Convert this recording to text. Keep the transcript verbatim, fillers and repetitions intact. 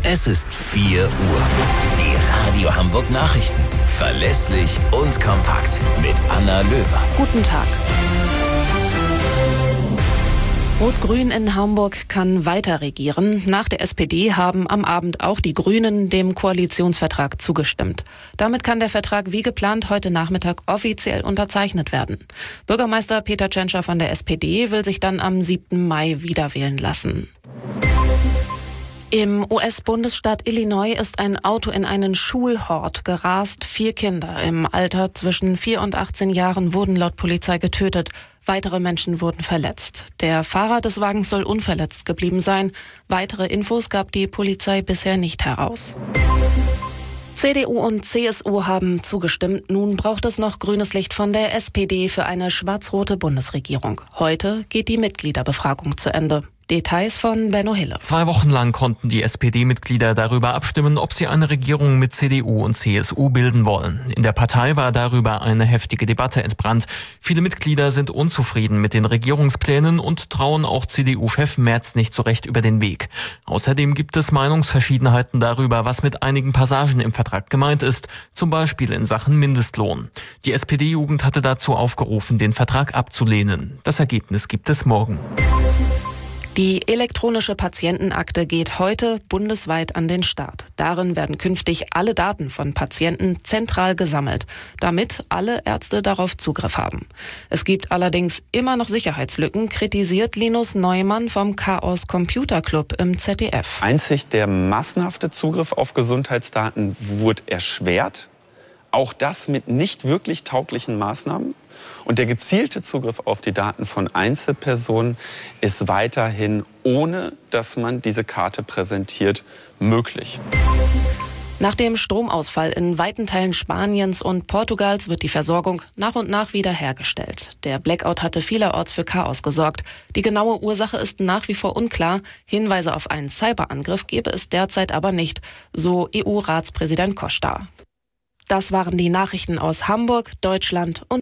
Es ist vier Uhr. Die Radio Hamburg Nachrichten. Verlässlich und kompakt. Mit Anna Löwer. Guten Tag. Rot-Grün in Hamburg kann weiter regieren. Nach der S P D haben am Abend auch die Grünen dem Koalitionsvertrag zugestimmt. Damit kann der Vertrag wie geplant heute Nachmittag offiziell unterzeichnet werden. Bürgermeister Peter Tschentscher von der S P D will sich dann am siebten Mai wiederwählen lassen. Im U S-Bundesstaat Illinois ist ein Auto in einen Schulhort gerast. Vier Kinder im Alter zwischen vier und achtzehn Jahren wurden laut Polizei getötet. Weitere Menschen wurden verletzt. Der Fahrer des Wagens soll unverletzt geblieben sein. Weitere Infos gab die Polizei bisher nicht heraus. C D U und C S U haben zugestimmt. Nun braucht es noch grünes Licht von der S P D für eine schwarz-rote Bundesregierung. Heute geht die Mitgliederbefragung zu Ende. Details von Benno Hille. Zwei Wochen lang konnten die S P D-Mitglieder darüber abstimmen, ob sie eine Regierung mit C D U und C S U bilden wollen. In der Partei war darüber eine heftige Debatte entbrannt. Viele Mitglieder sind unzufrieden mit den Regierungsplänen und trauen auch C D U-Chef Merz nicht so recht über den Weg. Außerdem gibt es Meinungsverschiedenheiten darüber, was mit einigen Passagen im Vertrag gemeint ist, zum Beispiel in Sachen Mindestlohn. Die S P D-Jugend hatte dazu aufgerufen, den Vertrag abzulehnen. Das Ergebnis gibt es morgen. Die elektronische Patientenakte geht heute bundesweit an den Start. Darin werden künftig alle Daten von Patienten zentral gesammelt, damit alle Ärzte darauf Zugriff haben. Es gibt allerdings immer noch Sicherheitslücken, kritisiert Linus Neumann vom Chaos Computer Club im Z D F. Einzig der massenhafte Zugriff auf Gesundheitsdaten wurde erschwert. Auch das mit nicht wirklich tauglichen Maßnahmen. Und der gezielte Zugriff auf die Daten von Einzelpersonen ist weiterhin, ohne dass man diese Karte präsentiert, möglich. Nach dem Stromausfall in weiten Teilen Spaniens und Portugals wird die Versorgung nach und nach wieder hergestellt. Der Blackout hatte vielerorts für Chaos gesorgt. Die genaue Ursache ist nach wie vor unklar. Hinweise auf einen Cyberangriff gebe es derzeit aber nicht, so E U-Ratspräsident Costa. Das waren die Nachrichten aus Hamburg, Deutschland und